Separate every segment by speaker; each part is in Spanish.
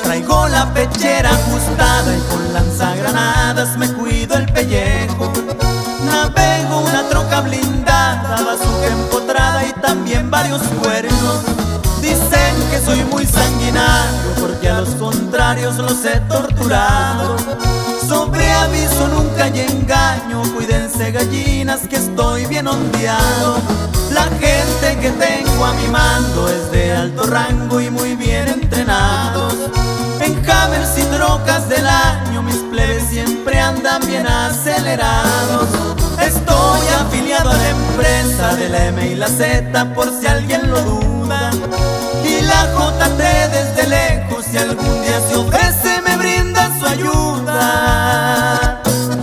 Speaker 1: Traigo la pechera ajustada y con lanzagranadas me cuido el pellejo. Navego una troca blindada, bazuca empotrada y también varios cuernos. Dicen que soy muy sanguinario porque a los contrarios los he torturado. Sobre aviso nunca hay engaño, cuídense gallinas que estoy bien ondeado. La gente que tengo a mi mando es de alto rango y muy bien entrenados. En Hammers y trocas del año mis plebes siempre andan bien acelerados. Estoy afiliado a la empresa de la M y la Z por si alguien lo duda. Y la JT desde lejos si algún día se ofrece me brinda su ayuda.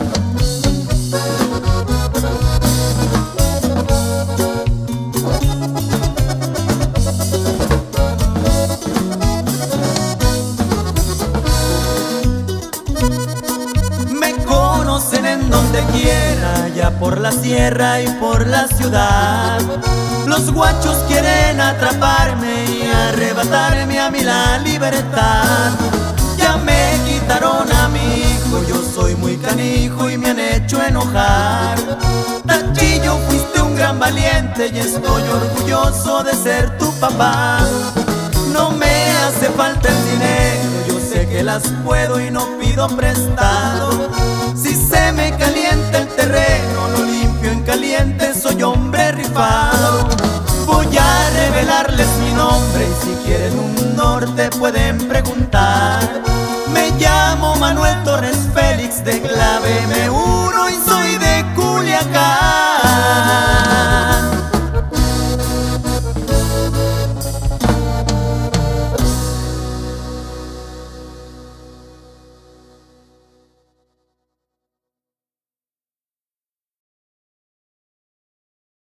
Speaker 1: Me conocen en donde quiera, ya por la sierra y por la ciudad. Los guachos quieren atraparme y arrebatarme a mí la libertad. Ya me quitaron a mi hijo, yo soy muy canijo y me han hecho enojar. Tachillo, fuiste un gran valiente y estoy orgulloso de ser tu papá. No me hace falta el dinero, yo sé que las puedo y no pido prestado. Si se me calienta el terreno, lo limpio en caliente, soy hombre rifado. Voy a revelarles mi nombre y si quieren un norte pueden preguntar. Me llamo Manuel Torres Félix de Clave